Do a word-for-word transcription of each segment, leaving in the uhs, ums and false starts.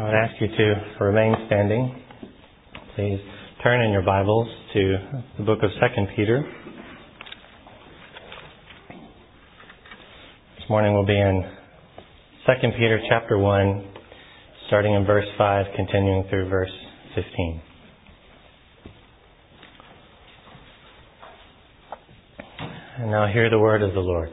I would ask you to remain standing. Please turn in your Bibles to the book of Second Peter. This morning we'll be in Second Peter chapter one, starting in verse five, continuing through verse fifteen. And now hear the word of the Lord.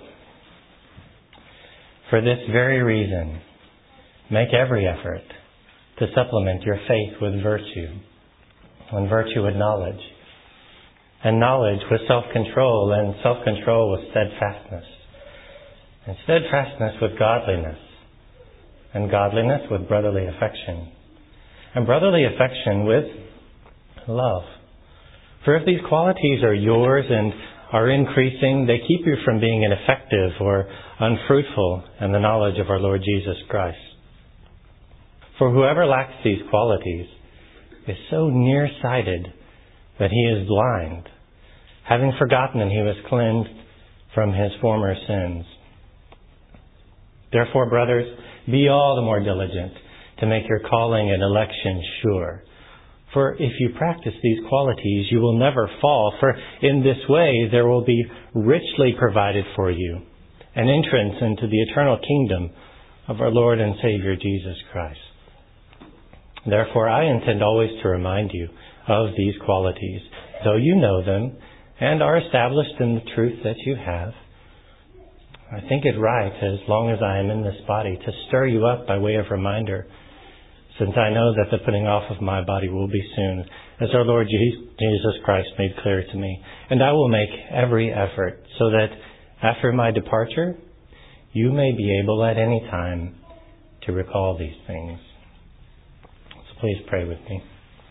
For this very reason, make every effort to supplement your faith with virtue, and virtue with knowledge, and knowledge with self-control, and self-control with steadfastness, and steadfastness with godliness, and godliness with brotherly affection, and brotherly affection with love. For if these qualities are yours and are increasing, they keep you from being ineffective or unfruitful in the knowledge of our Lord Jesus Christ. For whoever lacks these qualities is so nearsighted that he is blind, having forgotten that he was cleansed from his former sins. Therefore, brothers, be all the more diligent to make your calling and election sure. For if you practice these qualities, you will never fall, for in this way there will be richly provided for you an entrance into the eternal kingdom of our Lord and Savior Jesus Christ. Therefore, I intend always to remind you of these qualities, though you know them and are established in the truth that you have. I think it right, as long as I am in this body, to stir you up by way of reminder, since I know that the putting off of my body will be soon, as our Lord Jesus Christ made clear to me. And I will make every effort so that after my departure, you may be able at any time to recall these things. So please pray with me.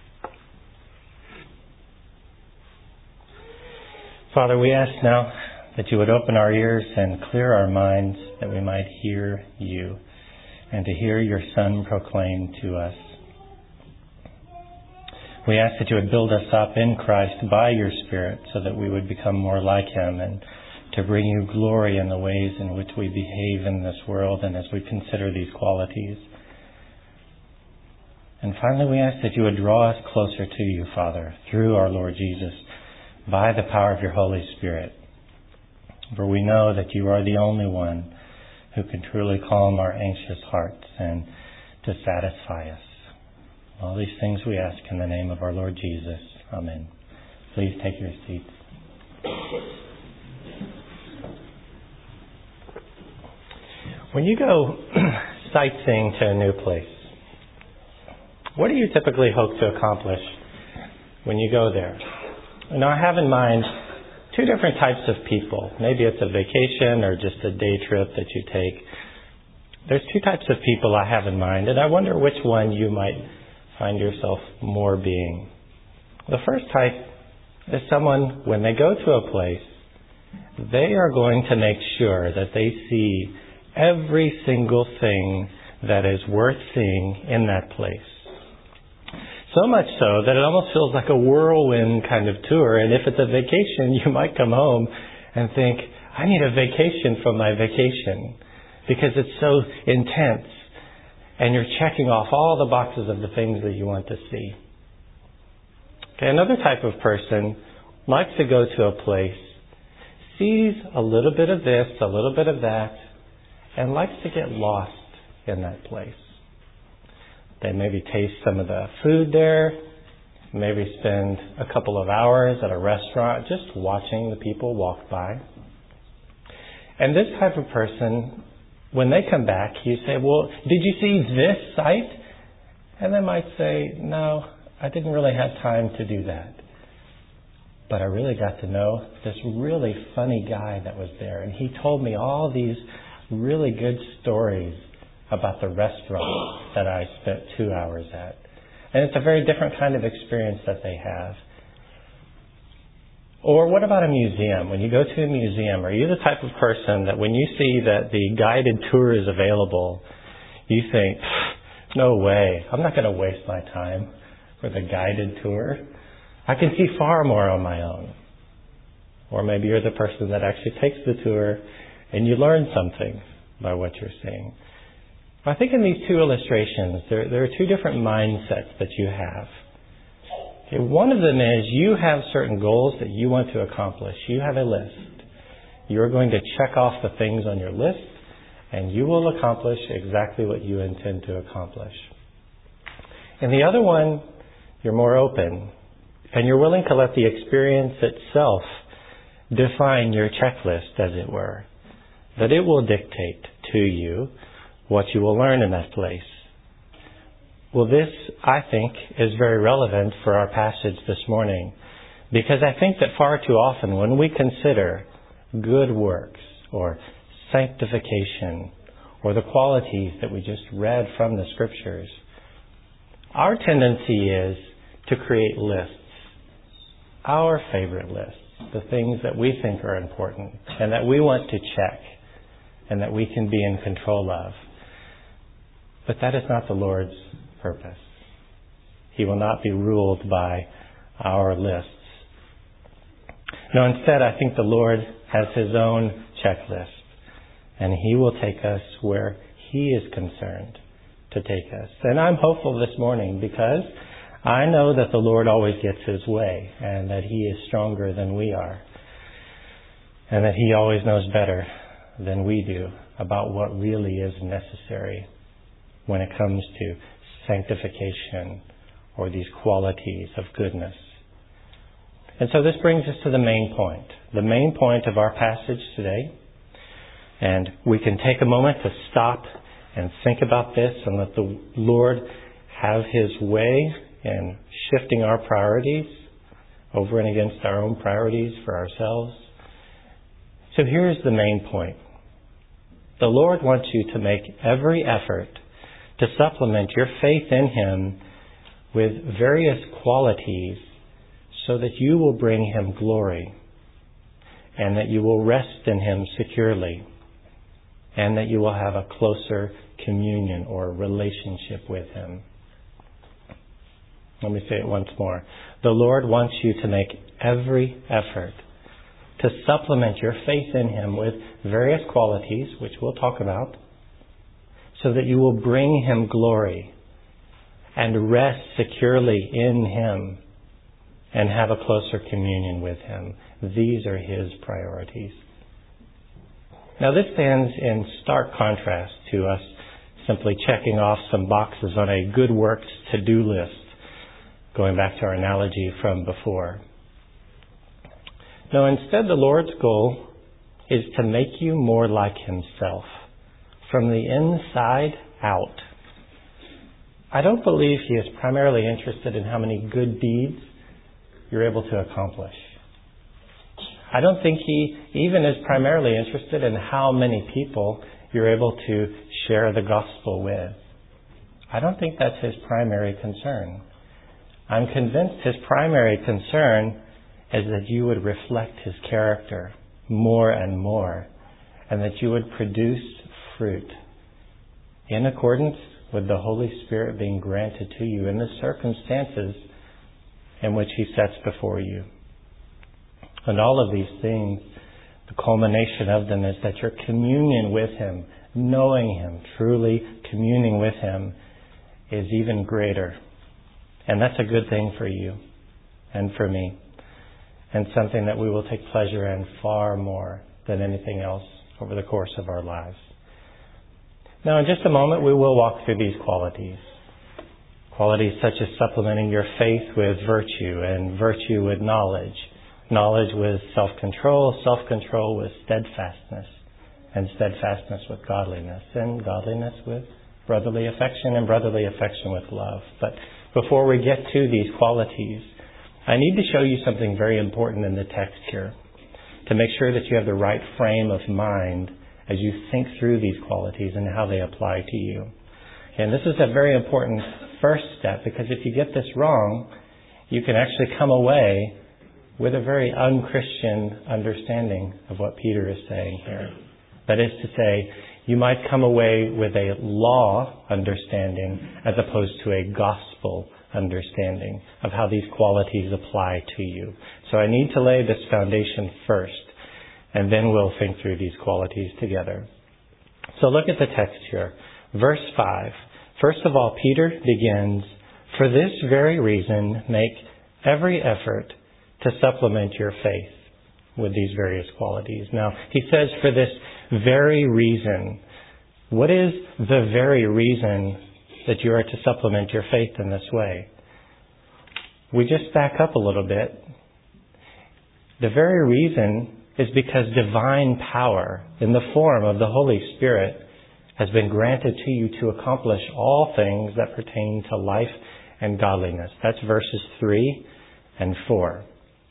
Father, we ask now that you would open our ears and clear our minds that we might hear you and to hear your Son proclaimed to us. We ask that you would build us up in Christ by your Spirit so that we would become more like him and to bring you glory in the ways in which we behave in this world and as we consider these qualities. And finally, we ask that you would draw us closer to you, Father, through our Lord Jesus, by the power of your Holy Spirit. For we know that you are the only one who can truly calm our anxious hearts and to satisfy us. All these things we ask in the name of our Lord Jesus. Amen. Please take your seats. When you go sightseeing to a new place, what do you typically hope to accomplish when you go there? Now, I have in mind two different types of people. Maybe it's a vacation or just a day trip that you take. There's two types of people I have in mind, and I wonder which one you might find yourself more being. The first type is someone, when they go to a place, they are going to make sure that they see every single thing that is worth seeing in that place. So much so that it almost feels like a whirlwind kind of tour. And if it's a vacation, you might come home and think, I need a vacation from my vacation because it's so intense. And you're checking off all the boxes of the things that you want to see. Okay, another type of person likes to go to a place, sees a little bit of this, a little bit of that, and likes to get lost in that place. They maybe taste some of the food there, maybe spend a couple of hours at a restaurant just watching the people walk by. And this type of person, when they come back, you say, well, did you see this site? And they might say, no, I didn't really have time to do that. But I really got to know this really funny guy that was there. And he told me all these really good stories about the restaurant that I spent two hours at. And it's a very different kind of experience that they have. Or what about a museum? When you go to a museum, are you the type of person that when you see that the guided tour is available, you think, no way, I'm not going to waste my time for the guided tour. I can see far more on my own. Or maybe you're the person that actually takes the tour and you learn something by what you're seeing. I think in these two illustrations, there, there are two different mindsets that you have. Okay, one of them is you have certain goals that you want to accomplish. You have a list. You're going to check off the things on your list, and you will accomplish exactly what you intend to accomplish. And the other one, you're more open, and you're willing to let the experience itself define your checklist, as it were. That it will dictate to you what you will learn in that place. Well, this, I think, is very relevant for our passage this morning, because I think that far too often when we consider good works or sanctification or the qualities that we just read from the Scriptures, our tendency is to create lists, our favorite lists, the things that we think are important and that we want to check and that we can be in control of. But that is not the Lord's purpose. He will not be ruled by our lists. No, instead, I think the Lord has His own checklist, and He will take us where He is concerned to take us. And I'm hopeful this morning because I know that the Lord always gets His way and that He is stronger than we are and that He always knows better than we do about what really is necessary when it comes to sanctification or these qualities of goodness. And so this brings us to the main point, the main point of our passage today. And we can take a moment to stop and think about this and let the Lord have His way in shifting our priorities over and against our own priorities for ourselves. So here's the main point. The Lord wants you to make every effort to supplement your faith in Him with various qualities so that you will bring Him glory and that you will rest in Him securely and that you will have a closer communion or relationship with Him. Let me say it once more. The Lord wants you to make every effort to supplement your faith in Him with various qualities, which we'll talk about, so that you will bring Him glory and rest securely in Him and have a closer communion with Him. These are His priorities. Now this stands in stark contrast to us simply checking off some boxes on a good works to-do list, going back to our analogy from before. No, instead the Lord's goal is to make you more like Himself from the inside out. I don't believe He is primarily interested in how many good deeds you're able to accomplish. I don't think He even is primarily interested in how many people you're able to share the gospel with. I don't think that's His primary concern. I'm convinced His primary concern is that you would reflect His character more and more, and that you would produce fruit in accordance with the Holy Spirit being granted to you in the circumstances in which He sets before you. And all of these things, the culmination of them is that your communion with Him, knowing Him, truly communing with Him, is even greater. And that's a good thing for you and for me, and something that we will take pleasure in far more than anything else over the course of our lives. Now, in just a moment, we will walk through these qualities. Qualities such as supplementing your faith with virtue, and virtue with knowledge, knowledge with self-control, self-control with steadfastness, and steadfastness with godliness, and godliness with brotherly affection, and brotherly affection with love. But before we get to these qualities, I need to show you something very important in the text here to make sure that you have the right frame of mind as you think through these qualities and how they apply to you. And this is a very important first step, because if you get this wrong, you can actually come away with a very unchristian understanding of what Peter is saying here. That is to say, you might come away with a law understanding as opposed to a gospel understanding of how these qualities apply to you. So I need to lay this foundation first, and then we'll think through these qualities together. So look at the text here. Verse five. First of all, Peter begins, "For this very reason, make every effort to supplement your faith with these various qualities." Now, he says, "For this very reason." What is the very reason that you are to supplement your faith in this way? We just back up a little bit. The very reason is because divine power in the form of the Holy Spirit has been granted to you to accomplish all things that pertain to life and godliness. That's verses three and four.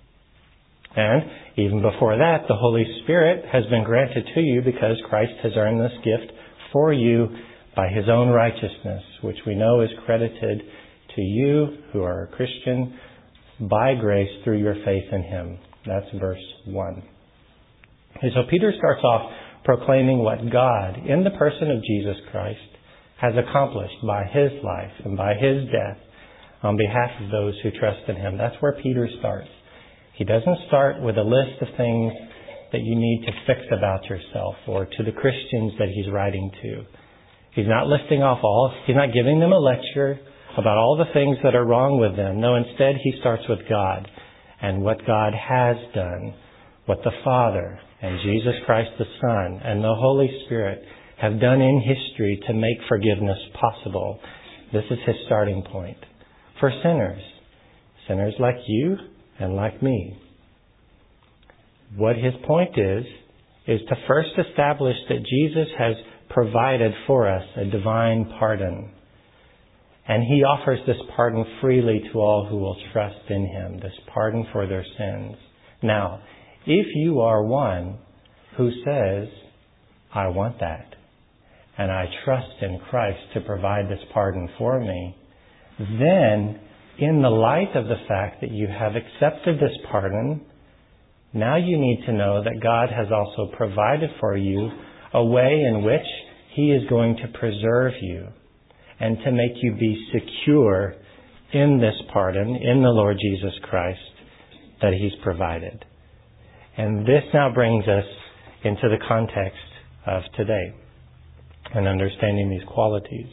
And even before that, the Holy Spirit has been granted to you because Christ has earned this gift for you by His own righteousness, which we know is credited to you who are a Christian by grace through your faith in Him. That's verse one. And so Peter starts off proclaiming what God, in the person of Jesus Christ, has accomplished by His life and by His death on behalf of those who trust in Him. That's where Peter starts. He doesn't start with a list of things that you need to fix about yourself or to the Christians that he's writing to. He's not listing off all, he's not giving them a lecture about all the things that are wrong with them. No, instead he starts with God and what God has done, what the Father and Jesus Christ the Son and the Holy Spirit have done in history to make forgiveness possible. This is his starting point. For sinners, sinners like you and like me. What his point is, is to first establish that Jesus has provided for us a divine pardon. And he offers this pardon freely to all who will trust in him, this pardon for their sins. Now, if you are one who says, I want that, and I trust in Christ to provide this pardon for me, then in the light of the fact that you have accepted this pardon, now you need to know that God has also provided for you a way in which He is going to preserve you and to make you be secure in this pardon, in the Lord Jesus Christ, that He's provided. And this now brings us into the context of today and understanding these qualities.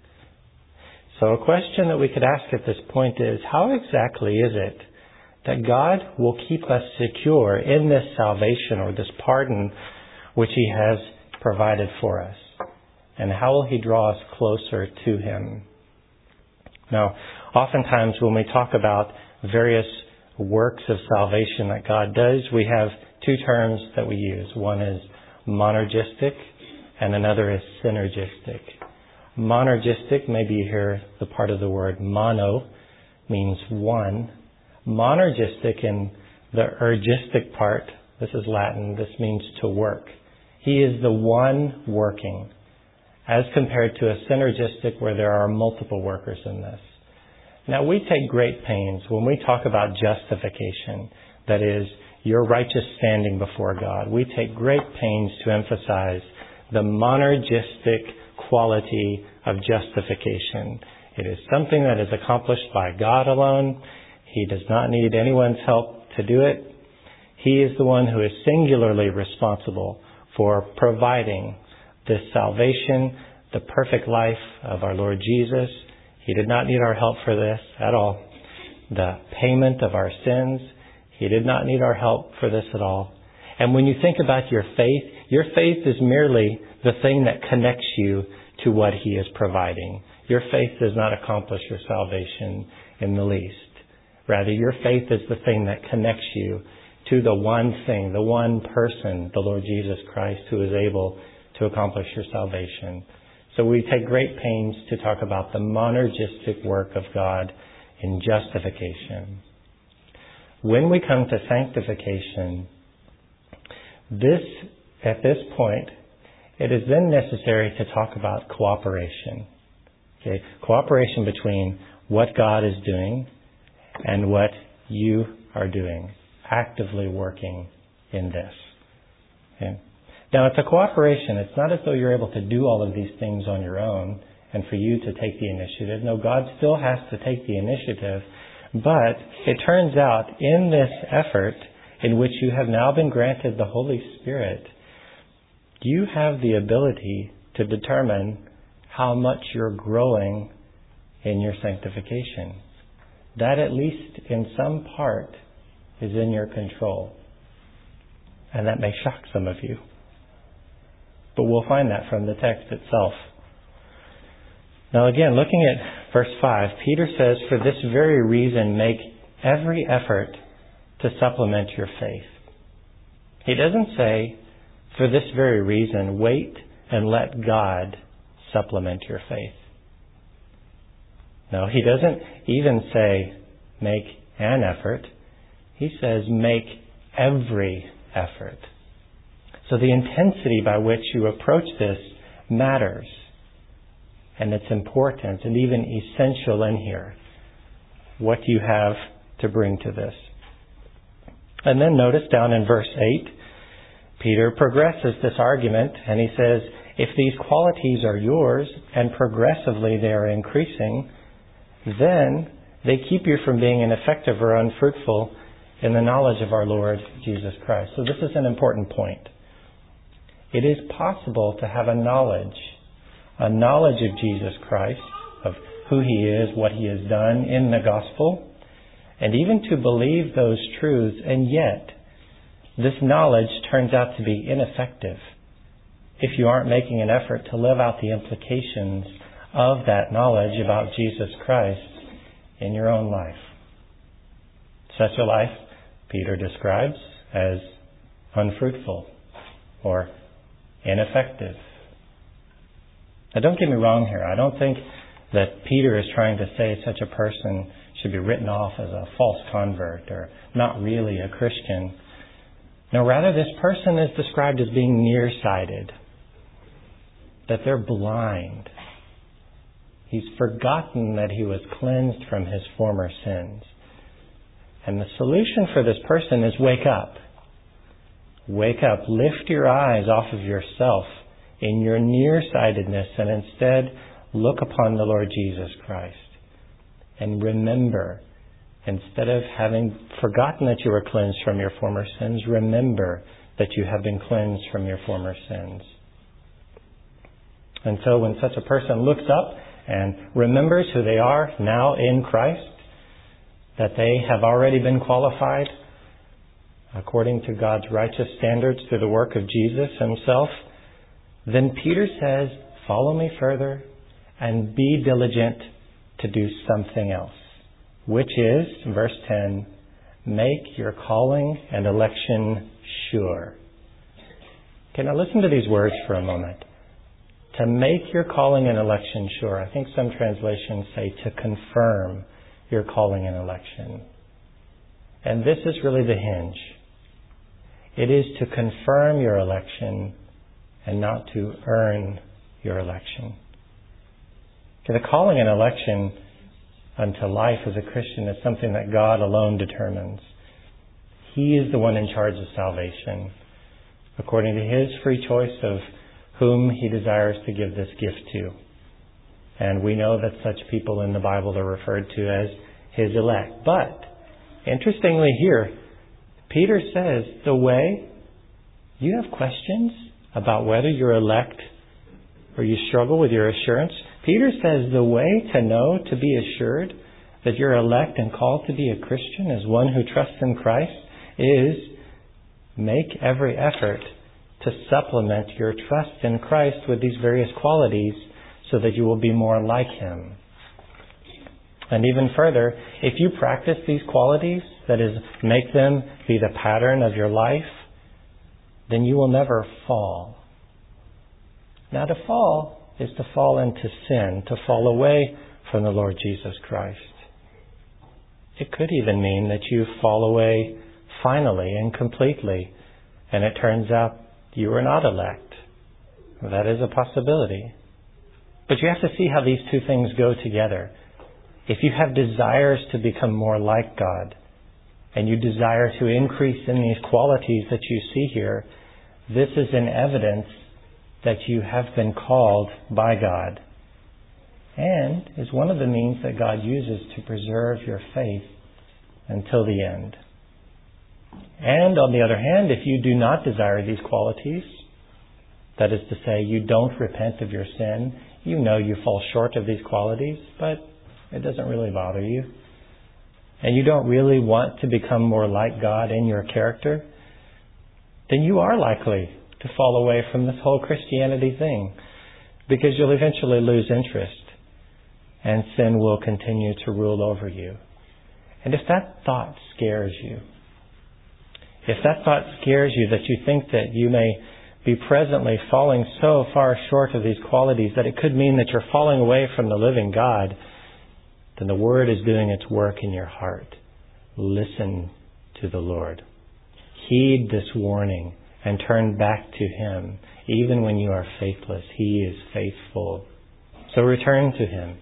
So a question that we could ask at this point is, how exactly is it that God will keep us secure in this salvation or this pardon which He has provided for us? And how will He draw us closer to Him? Now, oftentimes when we talk about various works of salvation that God does, we have two terms that we use. One is monergistic and another is synergistic. Monergistic, maybe you hear the part of the word mono, means one. Monergistic in the ergistic part, this is Latin, this means to work. He is the one working, as compared to a synergistic where there are multiple workers in this. Now we take great pains when we talk about justification, that is, your righteous standing before God. We take great pains to emphasize the monergistic quality of justification. It is something that is accomplished by God alone. He does not need anyone's help to do it. He is the one who is singularly responsible for providing this salvation, the perfect life of our Lord Jesus. He did not need our help for this at all. The payment of our sins, He did not need our help for this at all. And when you think about your faith, your faith is merely the thing that connects you to what He is providing. Your faith does not accomplish your salvation in the least. Rather, your faith is the thing that connects you to the one thing, the one person, the Lord Jesus Christ, who is able to accomplish your salvation. So we take great pains to talk about the monergistic work of God in justification. When we come to sanctification, this, at this point, it is then necessary to talk about cooperation. Okay, cooperation between what God is doing and what you are doing, actively working in this. Okay. Now, it's a cooperation. It's not as though you're able to do all of these things on your own and for you to take the initiative. No, God still has to take the initiative. But it turns out in this effort in which you have now been granted the Holy Spirit, you have the ability to determine how much you're growing in your sanctification. That, at least in some part, is in your control. And that may shock some of you. But we'll find that from the text itself. Now again, looking at verse five, Peter says, "For this very reason, make every effort to supplement your faith." He doesn't say, "For this very reason, wait and let God supplement your faith." No, he doesn't even say, make an effort. He says, make every effort. So the intensity by which you approach this matters. And it's important and even essential in here, what you have to bring to this. And then notice down in verse eight, Peter progresses this argument and he says, if these qualities are yours and progressively they are increasing, then they keep you from being ineffective or unfruitful in the knowledge of our Lord Jesus Christ. So this is an important point. It is possible to have a knowledge, a knowledge of Jesus Christ, of who He is, what He has done in the gospel, and even to believe those truths, and yet this knowledge turns out to be ineffective if you aren't making an effort to live out the implications of that knowledge about Jesus Christ in your own life. Such a life, Peter describes as unfruitful or ineffective. Now don't get me wrong here. I don't think that Peter is trying to say such a person should be written off as a false convert or not really a Christian. No, rather this person is described as being nearsighted, that they're blind. He's forgotten that he was cleansed from his former sins. And the solution for this person is wake up. Wake up. Lift your eyes off of yourself in your nearsightedness and instead look upon the Lord Jesus Christ. And remember, instead of having forgotten that you were cleansed from your former sins, remember that you have been cleansed from your former sins. And so when such a person looks up and remembers who they are now in Christ, that they have already been qualified according to God's righteous standards through the work of Jesus Himself, then Peter says, follow me further and be diligent to do something else, which is, verse ten, make your calling and election sure. Okay, now listen to these words for a moment. To make your calling and election sure. I think some translations say to confirm your calling and election. And this is really the hinge. It is to confirm your election and not to earn your election. Okay, the calling and election unto life as a Christian is something that God alone determines. He is the one in charge of salvation, according to His free choice of whom He desires to give this gift to. And we know that such people in the Bible are referred to as His elect. But, interestingly here, Peter says, the way you have questions about whether you're elect or you struggle with your assurance, Peter says the way to know, to be assured that you're elect and called to be a Christian as one who trusts in Christ is make every effort to supplement your trust in Christ with these various qualities so that you will be more like Him. And even further, if you practice these qualities, that is, make them be the pattern of your life, then you will never fall. Now to fall is to fall into sin, to fall away from the Lord Jesus Christ. It could even mean that you fall away finally and completely, and it turns out you are not elect. That is a possibility. But you have to see how these two things go together. If you have desires to become more like God, and you desire to increase in these qualities that you see here, this is an evidence that you have been called by God, and is one of the means that God uses to preserve your faith until the end. And on the other hand, if you do not desire these qualities, that is to say, you don't repent of your sin, you know you fall short of these qualities, but it doesn't really bother you, and you don't really want to become more like God in your character, then you are likely to fall away from this whole Christianity thing, because you'll eventually lose interest and sin will continue to rule over you. And if that thought scares you, if that thought scares you that you think that you may be presently falling so far short of these qualities that it could mean that you're falling away from the living God, then the Word is doing its work in your heart. Listen to the Lord. Heed this warning and turn back to Him. Even when you are faithless, He is faithful. So return to Him.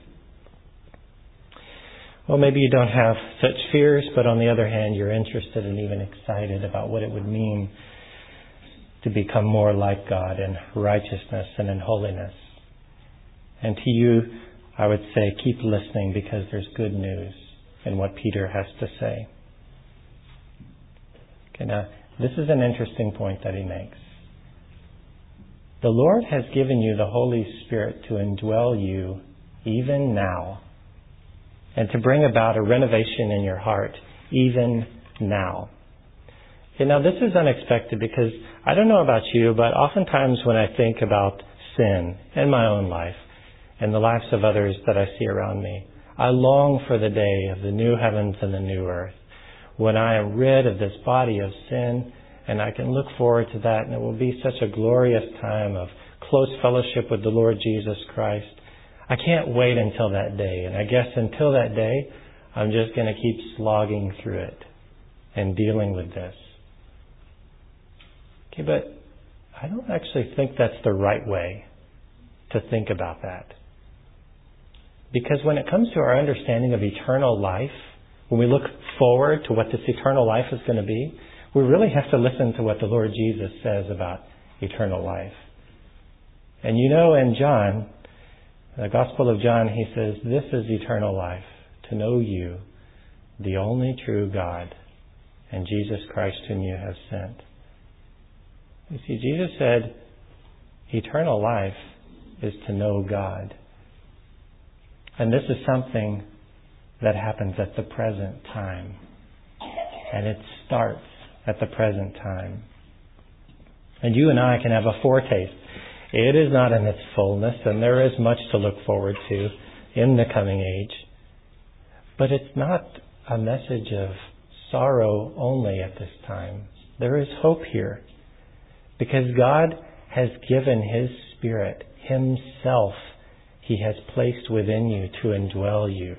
Well, maybe you don't have such fears, but on the other hand, you're interested and even excited about what it would mean to become more like God in righteousness and in holiness. And to you, I would say, keep listening, because there's good news in what Peter has to say. Okay, now, this is an interesting point that he makes. The Lord has given you the Holy Spirit to indwell you even now, and to bring about a renovation in your heart even now. Okay, now this is unexpected, because I don't know about you, but oftentimes when I think about sin in my own life and the lives of others that I see around me, I long for the day of the new heavens and the new earth, when I am rid of this body of sin, and I can look forward to that, and it will be such a glorious time of close fellowship with the Lord Jesus Christ. I can't wait until that day, and I guess until that day, I'm just going to keep slogging through it and dealing with this. Okay, but I don't actually think that's the right way to think about that. Because when it comes to our understanding of eternal life, when we look forward to what this eternal life is going to be, we really have to listen to what the Lord Jesus says about eternal life. And you know, in John, the Gospel of John, he says, "This is eternal life, to know you, the only true God, and Jesus Christ whom you have sent." You see, Jesus said, eternal life is to know God. And this is something that happens at the present time. And it starts at the present time. And you and I can have a foretaste. It is not in its fullness, and there is much to look forward to in the coming age. But it's not a message of sorrow only at this time. There is hope here, because God has given His Spirit, Himself, He has placed within you to indwell you.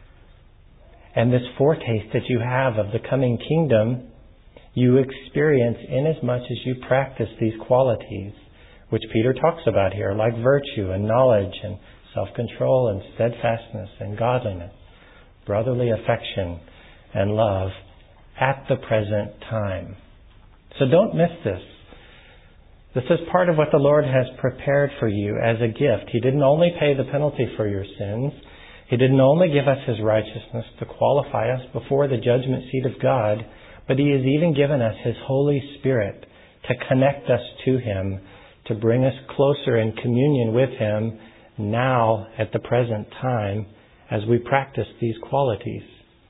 And this foretaste that you have of the coming kingdom, you experience inasmuch as you practice these qualities, which Peter talks about here, like virtue and knowledge and self-control and steadfastness and godliness, brotherly affection and love at the present time. So don't miss this. This is part of what the Lord has prepared for you as a gift. He didn't only pay the penalty for your sins. He didn't only give us His righteousness to qualify us before the judgment seat of God, but He has even given us His Holy Spirit to connect us to Him, to bring us closer in communion with Him now at the present time as we practice these qualities.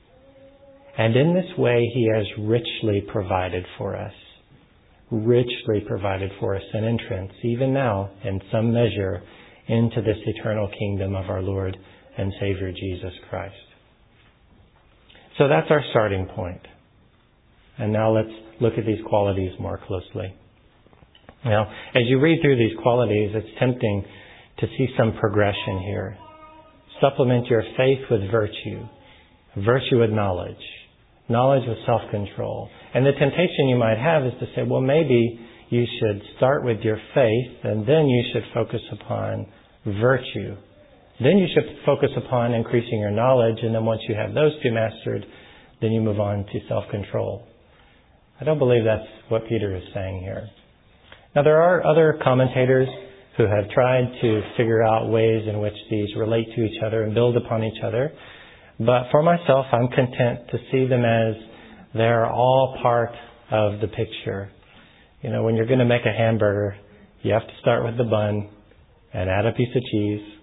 And in this way, He has richly provided for us, richly provided for us an entrance, even now, in some measure, into this eternal kingdom of our Lord and Savior Jesus Christ. So that's our starting point. And now let's look at these qualities more closely. Now, as you read through these qualities, it's tempting to see some progression here. Supplement your faith with virtue, virtue with knowledge, knowledge with self-control. And the temptation you might have is to say, well, maybe you should start with your faith, and then you should focus upon virtue. Then you should focus upon increasing your knowledge, and then once you have those two mastered, then you move on to self-control. I don't believe that's what Peter is saying here. Now, there are other commentators who have tried to figure out ways in which these relate to each other and build upon each other. But for myself, I'm content to see them as they're all part of the picture. You know, when you're going to make a hamburger, you have to start with the bun and add a piece of cheese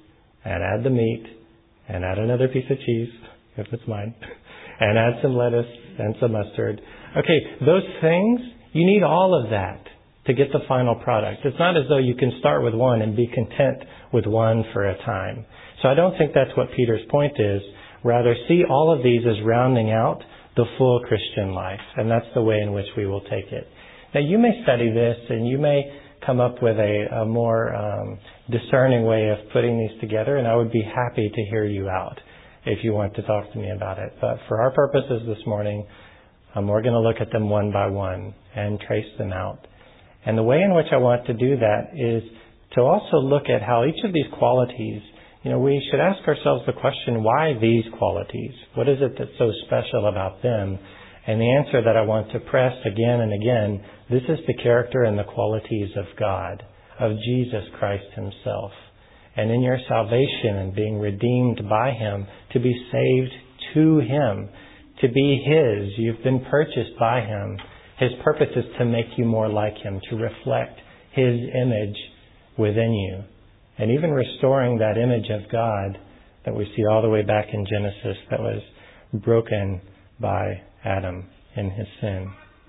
and add the meat, and add another piece of cheese, if it's mine, and add some lettuce and some mustard. Okay, those things, you need all of that to get the final product. It's not as though you can start with one and be content with one for a time. So I don't think that's what Peter's point is. Rather, see all of these as rounding out the full Christian life, and that's the way in which we will take it. Now, you may study this, and you may come up with a, a more um, discerning way of putting these together, and I would be happy to hear you out if you want to talk to me about it. But for our purposes this morning, um, we're going to look at them one by one and trace them out. And the way in which I want to do that is to also look at how each of these qualities, you know, we should ask ourselves the question, why these qualities? What is it that's so special about them? And the answer that I want to press again and again, this is the character and the qualities of God, of Jesus Christ himself. And in your salvation and being redeemed by him, to be saved to him, to be his, you've been purchased by him. His purpose is to make you more like him, to reflect his image within you. And even restoring that image of God that we see all the way back in Genesis that was broken by Adam in his sin.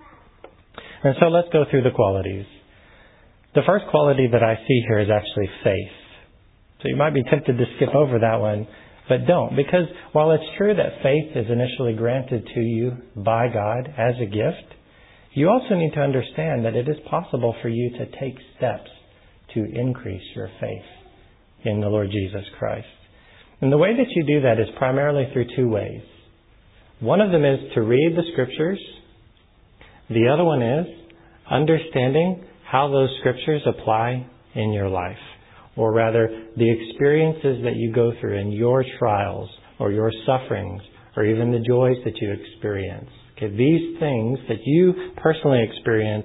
And so let's go through the qualities. The first quality that I see here is actually faith. So you might be tempted to skip over that one, but don't. Because while it's true that faith is initially granted to you by God as a gift, you also need to understand that it is possible for you to take steps to increase your faith in the Lord Jesus Christ. And the way that you do that is primarily through two ways. One of them is to read the Scriptures. The other one is understanding how those Scriptures apply in your life. Or rather, the experiences that you go through in your trials or your sufferings or even the joys that you experience. Okay, these things that you personally experience,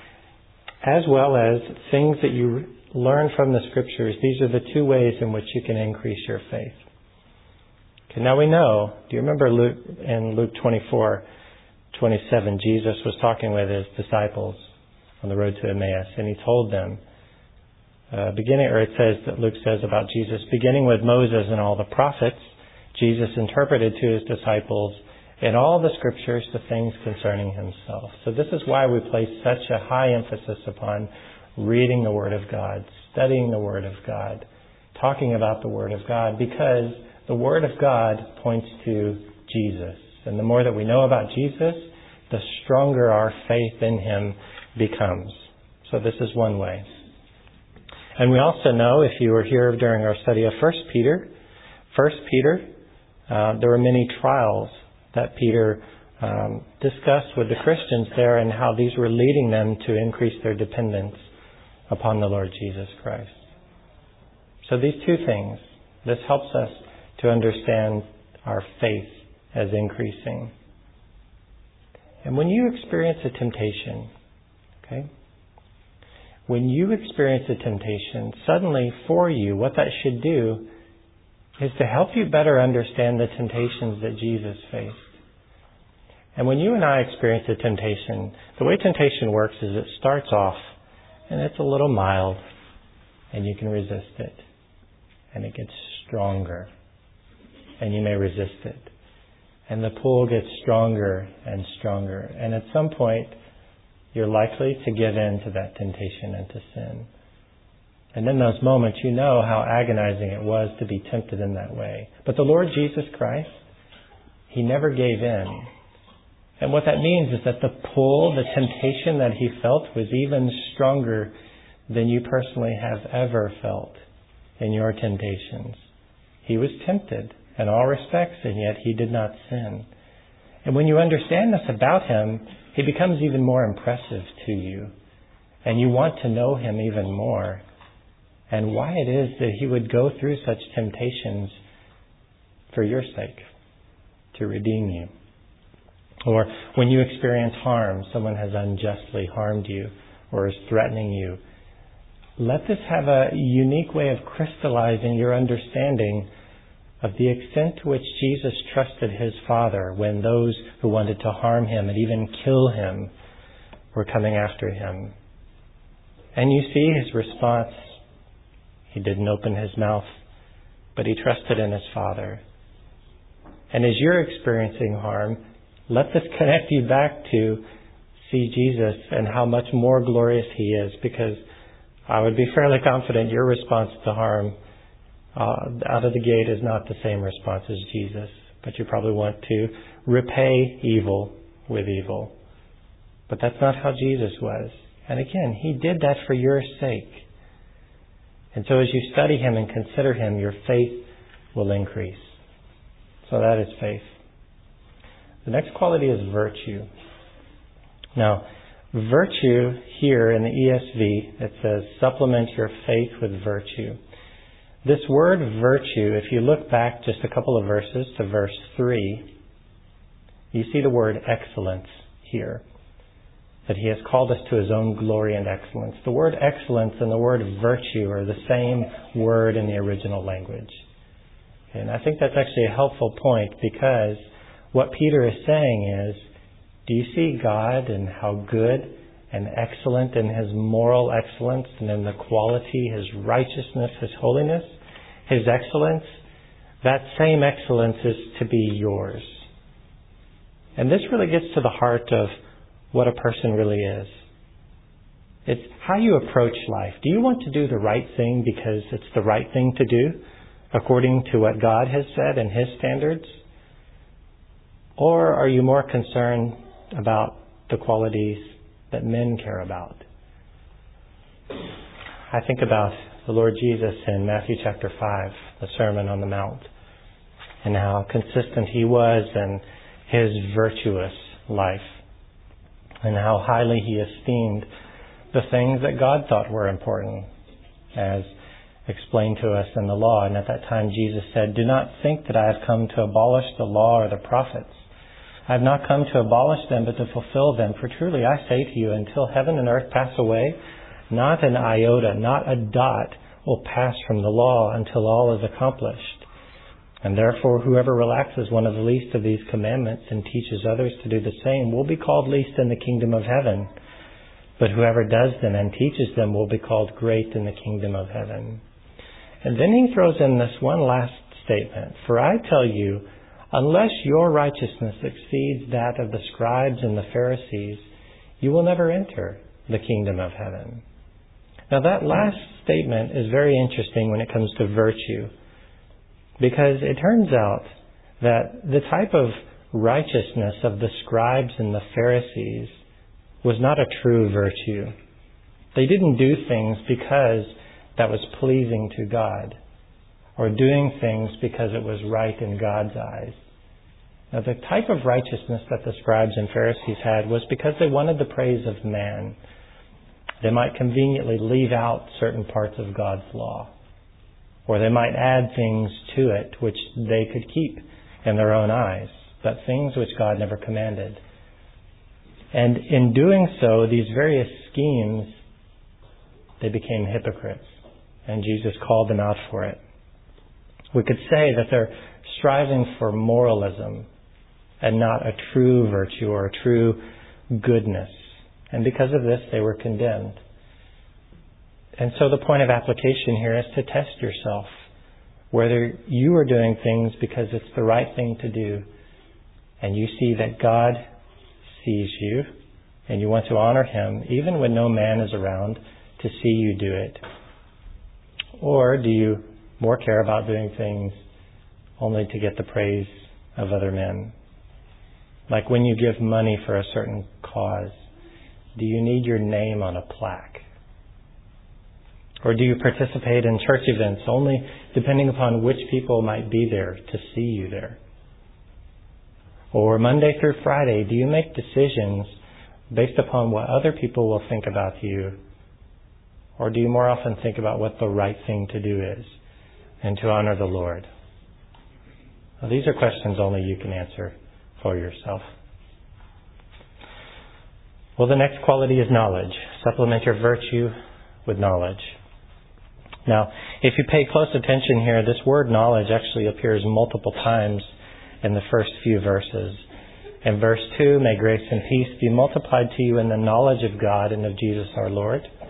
as well as things that you learn from the Scriptures, these are the two ways in which you can increase your faith. Okay, now we know, do you remember Luke, in Luke twenty-four, twenty-seven, Jesus was talking with his disciples on the road to Emmaus, and he told them, uh, beginning, or it says that Luke says about Jesus, beginning with Moses and all the prophets, Jesus interpreted to his disciples in all the Scriptures the things concerning himself. So this is why we place such a high emphasis upon reading the Word of God, studying the Word of God, talking about the Word of God, because the Word of God points to Jesus. And the more that we know about Jesus, the stronger our faith in him becomes. So this is one way. And we also know, if you were here during our study of First Peter, First Peter, uh, there were many trials that Peter um, discussed with the Christians there and how these were leading them to increase their dependence upon the Lord Jesus Christ. So these two things, this helps us to understand our faith as increasing. And when you experience a temptation, okay, when you experience a temptation, suddenly for you, what that should do is to help you better understand the temptations that Jesus faced. And when you and I experience a temptation, the way temptation works is it starts off and it's a little mild and you can resist it. And it gets stronger and you may resist it. And the pull gets stronger and stronger. And at some point, you're likely to give in to that temptation and to sin. And in those moments, you know how agonizing it was to be tempted in that way. But the Lord Jesus Christ, he never gave in. And what that means is that the pull, the temptation that he felt was even stronger than you personally have ever felt in your temptations. He was tempted in all respects, and yet he did not sin. And when you understand this about him, he becomes even more impressive to you. And you want to know him even more. And why it is that he would go through such temptations for your sake, to redeem you. Or when you experience harm, someone has unjustly harmed you or is threatening you, let this have a unique way of crystallizing your understanding of the extent to which Jesus trusted his Father when those who wanted to harm him and even kill him were coming after him. And you see his response. He didn't open his mouth but he trusted in his Father. And as you're experiencing harm, let this connect you back to see Jesus and how much more glorious he is, because I would be fairly confident your response to harm uh, out of the gate is not the same response as Jesus. But you probably want to repay evil with evil. But that's not how Jesus was. And again, he did that for your sake. And so as you study him and consider him, your faith will increase. So that is faith. The next quality is virtue. Now, virtue here in the E S V, it says, supplement your faith with virtue. This word virtue, if you look back just a couple of verses to verse three, you see the word excellence here. That he has called us to his own glory and excellence. The word excellence and the word virtue are the same word in the original language. And I think that's actually a helpful point, because what Peter is saying is, do you see God and how good and excellent in his moral excellence and in the quality, his righteousness, his holiness, his excellence? That same excellence is to be yours. And this really gets to the heart of what a person really is. It's how you approach life. Do you want to do the right thing because it's the right thing to do, according to what God has said and his standards? Or are you more concerned about the qualities that men care about? I think about the Lord Jesus in Matthew chapter five, the Sermon on the Mount, and how consistent he was in his virtuous life, and how highly he esteemed the things that God thought were important, as explained to us in the law. And at that time Jesus said, "Do not think that I have come to abolish the law or the prophets. I have not come to abolish them, but to fulfill them. For truly I say to you, until heaven and earth pass away, not an iota, not a dot will pass from the law until all is accomplished. And therefore whoever relaxes one of the least of these commandments and teaches others to do the same will be called least in the kingdom of heaven. But whoever does them and teaches them will be called great in the kingdom of heaven." And then he throws in this one last statement. "For I tell you, unless your righteousness exceeds that of the scribes and the Pharisees, you will never enter the kingdom of heaven." Now that last statement is very interesting when it comes to virtue, because it turns out that the type of righteousness of the scribes and the Pharisees was not a true virtue. They didn't do things because that was pleasing to God, or doing things because it was right in God's eyes. Now, the type of righteousness that the scribes and Pharisees had was because they wanted the praise of man. They might conveniently leave out certain parts of God's law, or they might add things to it which they could keep in their own eyes, but things which God never commanded. And in doing so, these various schemes, they became hypocrites, and Jesus called them out for it. We could say that they're striving for moralism and not a true virtue or a true goodness. And because of this, they were condemned. And so the point of application here is to test yourself, whether you are doing things because it's the right thing to do, and you see that God sees you, and you want to honor him even when no man is around to see you do it. Or do you more care about doing things only to get the praise of other men? Like when you give money for a certain cause, do you need your name on a plaque? Or do you participate in church events only depending upon which people might be there to see you there? Or Monday through Friday, do you make decisions based upon what other people will think about you? Or do you more often think about what the right thing to do is and to honor the Lord? Well, these are questions only you can answer for yourself. Well, the next quality is knowledge. Supplement your virtue with knowledge. Now, if you pay close attention here, this word knowledge actually appears multiple times in the first few verses. In verse two, may grace and peace be multiplied to you in the knowledge of God and of Jesus our Lord.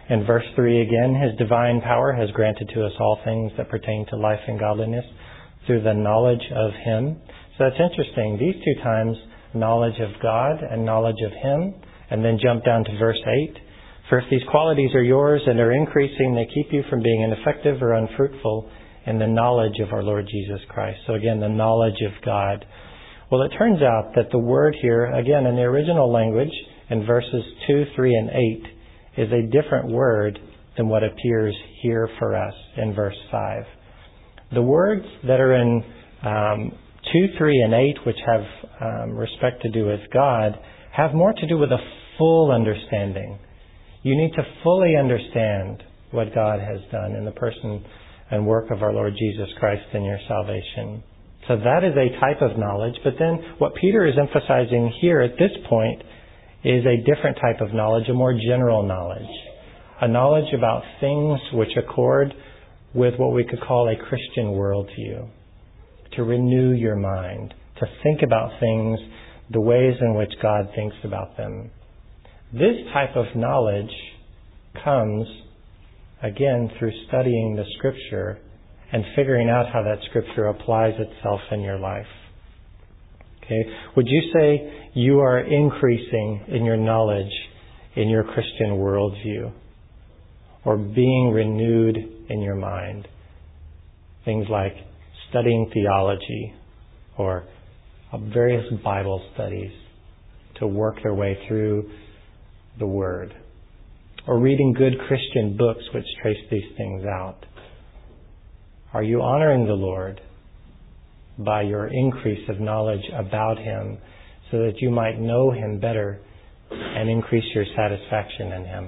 In verse three again, His divine power has granted to us all things that pertain to life and godliness through the knowledge of Him. So it's interesting. These two times, knowledge of God and knowledge of Him, and then jump down to verse eight. For if these qualities are yours and are increasing, they keep you from being ineffective or unfruitful in the knowledge of our Lord Jesus Christ. So again, the knowledge of God. Well, it turns out that the word here, again, in the original language, in verses two, three, and eight, is a different word than what appears here for us in verse five. The words that are in um, two, three, and eight, which have um, respect to do with God, have more to do with a full understanding. You need to fully understand what God has done in the person and work of our Lord Jesus Christ in your salvation. So that is a type of knowledge. But then what Peter is emphasizing here at this point is a different type of knowledge, a more general knowledge. A knowledge about things which accord with what we could call a Christian worldview. To renew your mind. To think about things the ways in which God thinks about them. This type of knowledge comes, again, through studying the Scripture and figuring out how that Scripture applies itself in your life. Okay? Would you say you are increasing in your knowledge in your Christian worldview? Or being renewed in your mind? Things like studying theology or various Bible studies to work their way through the Word. Or reading good Christian books which trace these things out. Are you honoring the Lord by your increase of knowledge about Him so that you might know Him better and increase your satisfaction in Him?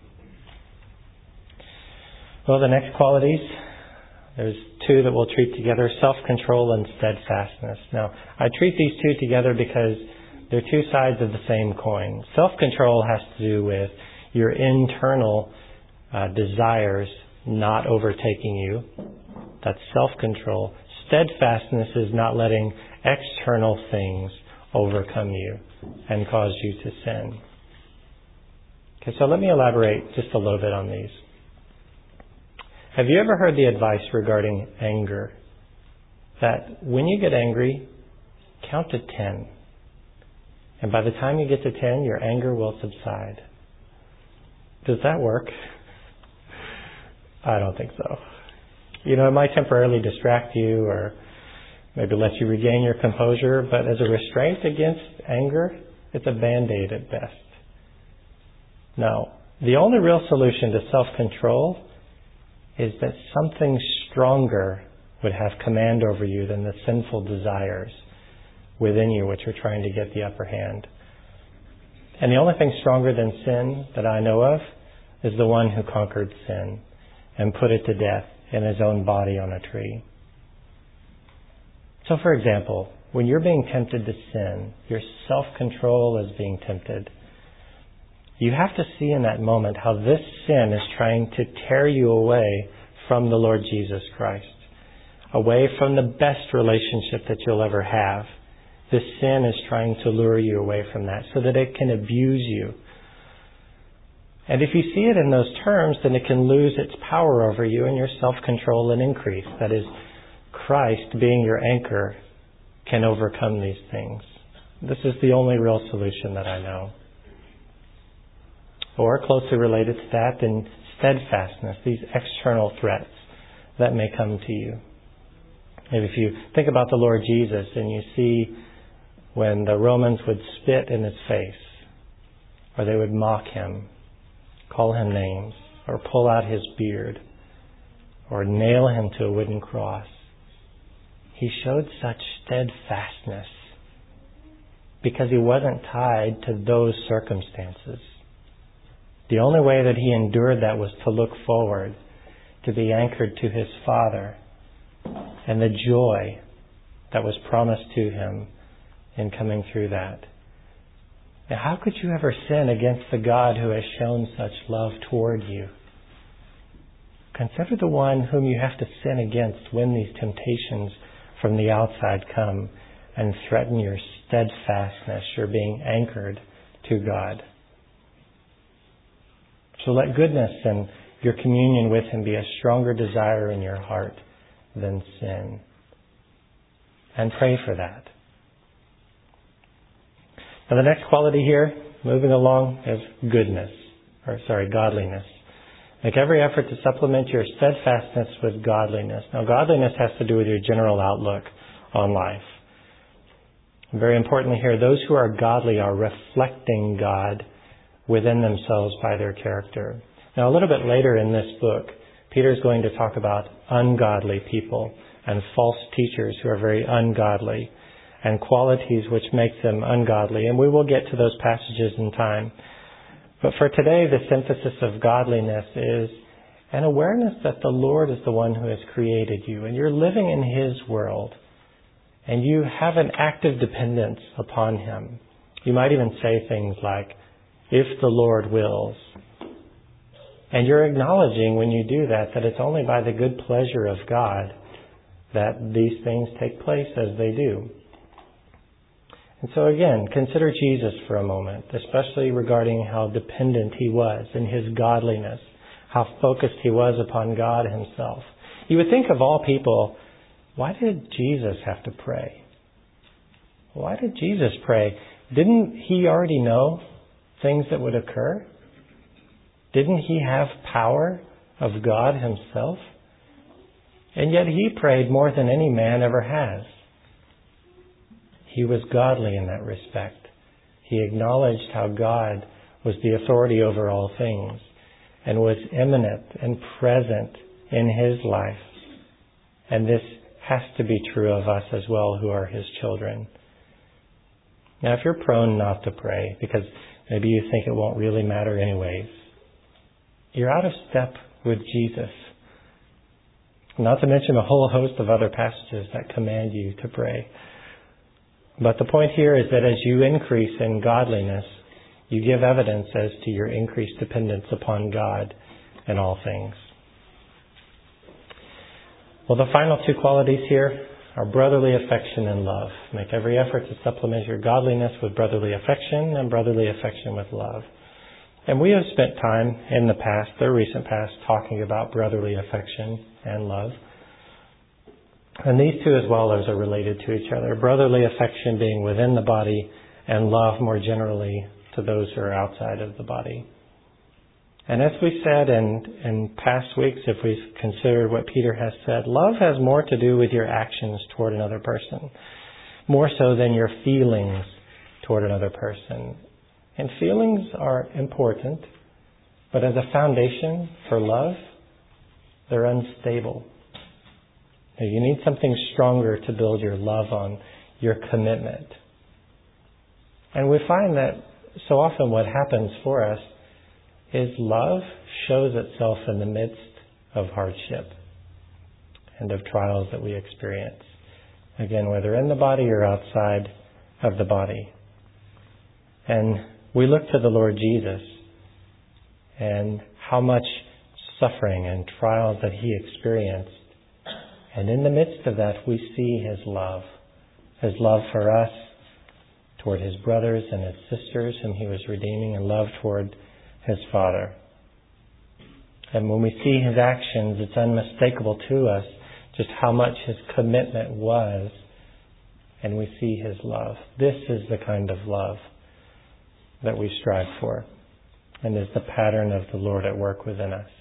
Well, the next qualities, there's two that we'll treat together, self-control and steadfastness. Now, I treat these two together because they're two sides of the same coin. Self-control has to do with your internal uh, desires not overtaking you. That's self-control. Steadfastness is not letting external things overcome you and cause you to sin. Okay, so let me elaborate just a little bit on these. Have you ever heard the advice regarding anger? That when you get angry, count to ten. And by the time you get to ten, your anger will subside. Does that work? I don't think so. You know, it might temporarily distract you or maybe let you regain your composure, but as a restraint against anger, it's a band-aid at best. No. The only real solution to self-control is that something stronger would have command over you than the sinful desires within you which are trying to get the upper hand. And the only thing stronger than sin that I know of is the one who conquered sin and put it to death in His own body on a tree. So for example, when you're being tempted to sin, your self-control is being tempted. You have to see in that moment how this sin is trying to tear you away from the Lord Jesus Christ, away from the best relationship that you'll ever have. This sin is trying to lure you away from that so that it can abuse you. And if you see it in those terms, then it can lose its power over you and your self-control and increase. That is, Christ being your anchor can overcome these things. This is the only real solution that I know. Or closely related to that, then steadfastness, these external threats that may come to you. And if you think about the Lord Jesus and you see when the Romans would spit in His face, or they would mock Him, call Him names, or pull out His beard, or nail Him to a wooden cross, He showed such steadfastness because He wasn't tied to those circumstances. The only way that He endured that was to look forward, to be anchored to His Father, and the joy that was promised to Him in coming through that. Now, how could you ever sin against the God who has shown such love toward you? Consider the one whom you have to sin against when these temptations from the outside come and threaten your steadfastness, your being anchored to God. So let goodness and your communion with Him be a stronger desire in your heart than sin. And pray for that. Now the next quality here, moving along, is goodness. Or sorry, godliness. Make every effort to supplement your steadfastness with godliness. Now godliness has to do with your general outlook on life. Very importantly here, those who are godly are reflecting God within themselves by their character. Now a little bit later in this book, Peter is going to talk about ungodly people and false teachers who are very ungodly and qualities which make them ungodly. And we will get to those passages in time. But for today, the emphasis of godliness is an awareness that the Lord is the one who has created you and you're living in His world and you have an active dependence upon Him. You might even say things like, if the Lord wills. And you're acknowledging when you do that, that it's only by the good pleasure of God that these things take place as they do. And so again, consider Jesus for a moment, especially regarding how dependent He was in His godliness, how focused He was upon God Himself. You would think of all people, why did Jesus have to pray? Why did Jesus pray? Didn't He already know things that would occur? Didn't He have power of God Himself? And yet He prayed more than any man ever has. He was godly in that respect. He acknowledged how God was the authority over all things and was immanent and present in His life. And this has to be true of us as well who are His children. Now if you're prone not to pray because maybe you think it won't really matter anyways, you're out of step with Jesus. Not to mention a whole host of other passages that command you to pray. But the point here is that as you increase in godliness, you give evidence as to your increased dependence upon God in all things. Well, the final two qualities here are brotherly affection and love. Make every effort to supplement your godliness with brotherly affection and brotherly affection with love. And we have spent time in the past, the recent past, talking about brotherly affection and love. And these two as well as are related to each other. Brotherly affection being within the body and love more generally to those who are outside of the body. And as we said in, in past weeks, if we've considered what Peter has said, love has more to do with your actions toward another person, more so than your feelings toward another person. And feelings are important, but as a foundation for love, they're unstable. You need something stronger to build your love on, your commitment. And we find that so often what happens for us is love shows itself in the midst of hardship and of trials that we experience. Again, whether in the body or outside of the body. And we look to the Lord Jesus and how much suffering and trials that He experienced. And in the midst of that, we see His love. His love for us, toward His brothers and His sisters whom He was redeeming, and love toward His Father. And when we see His actions, it's unmistakable to us just how much His commitment was. And we see His love. This is the kind of love that we strive for, and is the pattern of the Lord at work within us.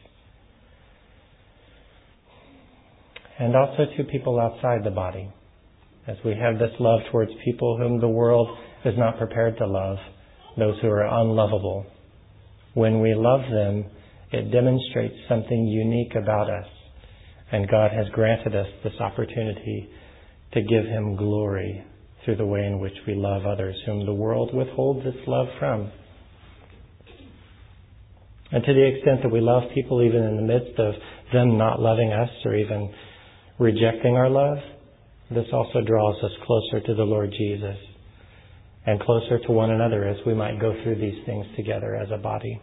And also to people outside the body, as we have this love towards people whom the world is not prepared to love, those who are unlovable. When we love them, it demonstrates something unique about us, and God has granted us this opportunity to give Him glory through the way in which we love others whom the world withholds its love from. And to the extent that we love people even in the midst of them not loving us or even rejecting our love, this also draws us closer to the Lord Jesus and closer to one another as we might go through these things together as a body.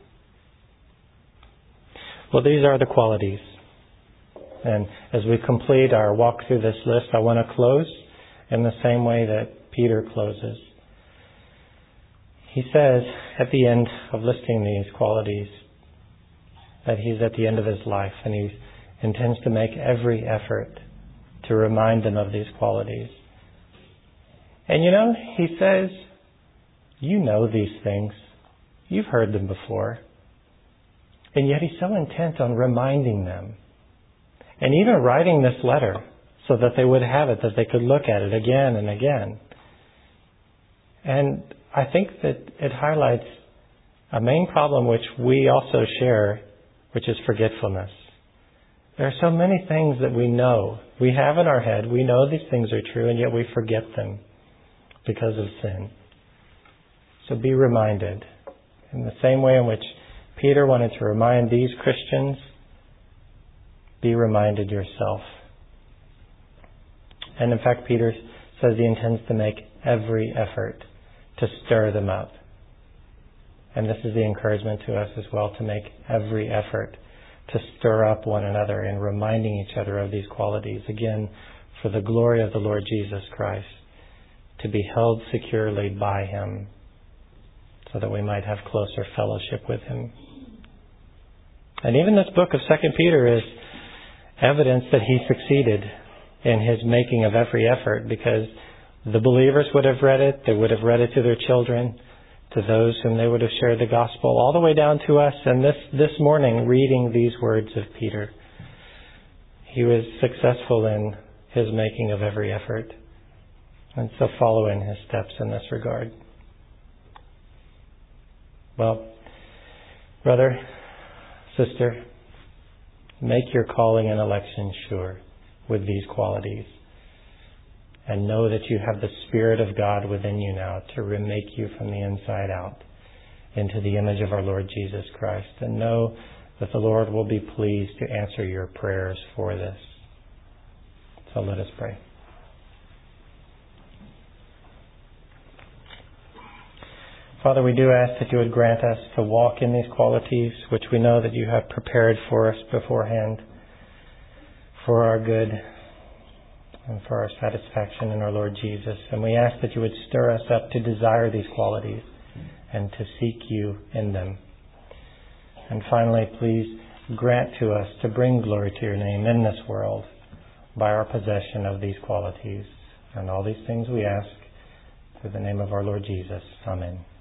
Well, these are the qualities. And as we complete our walk through this list, I want to close in the same way that Peter closes. He says at the end of listing these qualities, that he's at the end of his life and he intends to make every effort to remind them of these qualities. And you know, he says, you know these things. You've heard them before. And yet he's so intent on reminding them. And even writing this letter so that they would have it, that they could look at it again and again. And I think that it highlights a main problem which we also share, which is forgetfulness. There are so many things that we know, we have in our head, we know these things are true, and yet we forget them because of sin. So be reminded. In the same way in which Peter wanted to remind these Christians, be reminded yourself. And in fact, Peter says he intends to make every effort to stir them up. And this is the encouragement to us as well, to make every effort to stir up one another in reminding each other of these qualities. Again, for the glory of the Lord Jesus Christ, to be held securely by Him, so that we might have closer fellowship with Him. And even this book of Second Peter is evidence that he succeeded in his making of every effort, because the believers would have read it, they would have read it to their children, to those whom they would have shared the gospel, all the way down to us. And this, this morning, reading these words of Peter, he was successful in his making of every effort. And so follow in his steps in this regard. Well, brother, sister, make your calling and election sure with these qualities. And know that you have the Spirit of God within you now to remake you from the inside out into the image of our Lord Jesus Christ. And know that the Lord will be pleased to answer your prayers for this. So let us pray. Father, we do ask that you would grant us to walk in these qualities, which we know that you have prepared for us beforehand, for our good and for our satisfaction in our Lord Jesus. And we ask that you would stir us up to desire these qualities and to seek you in them. And finally, please grant to us to bring glory to your name in this world by our possession of these qualities. And all these things we ask through the name of our Lord Jesus. Amen.